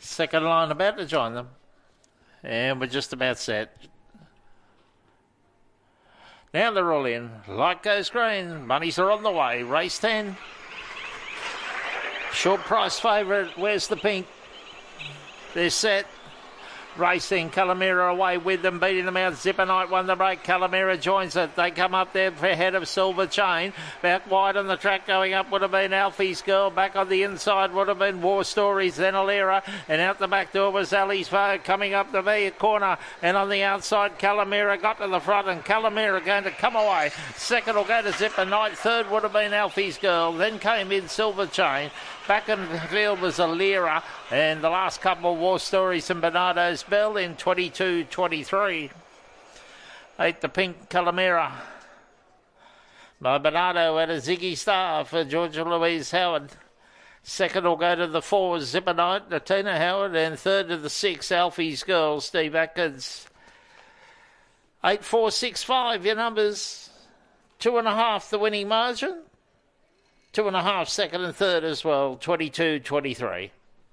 Second line about to join them. And we're just about set. Now they're all in. Light goes green. Monies are on the way. Race 10. Short price favourite. Where's the pink? They're set. Racing, Calamira away with them, beating them out. Zipper Knight won the break. Calamira joins it. They come up there for ahead of Silver Chain. Back wide on the track going up would have been Alfie's Girl. Back on the inside would have been War Stories, then Alira. And out the back door was Ali's Foe coming up the V corner. And on the outside, Calamira got to the front. And Calamira going to come away. Second will go to Zipper Knight. Third would have been Alfie's Girl. Then came in Silver Chain. Back in the field was Alira. And the last couple of War Stories and Bernardo's Bell in 22-23. 8 the pink Calamira. By Bernardo at a Ziggy Star for Georgia Louise Howard. Second will go to the 4 Zipper Knight, Tina Howard. And third to the 6 Alfie's Girl, Steve Atkins. 8-4-6-5 your numbers. 2.5 the winning margin. 2.5 second and third as well. 22-23.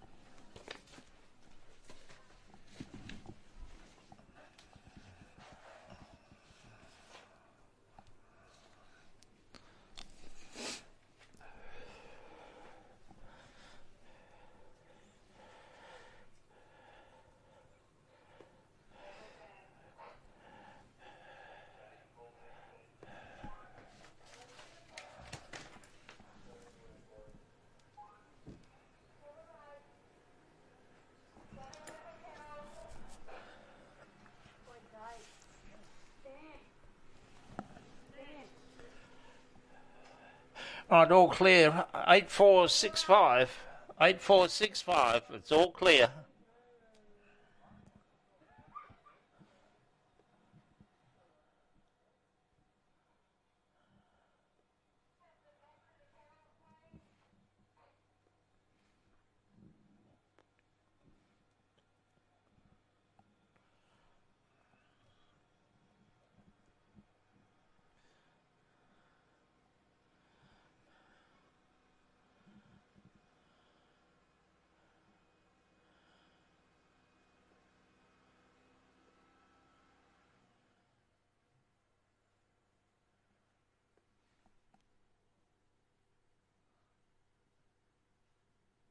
Right, all clear. 8-4-6-5. 8-4-6-5. It's all clear.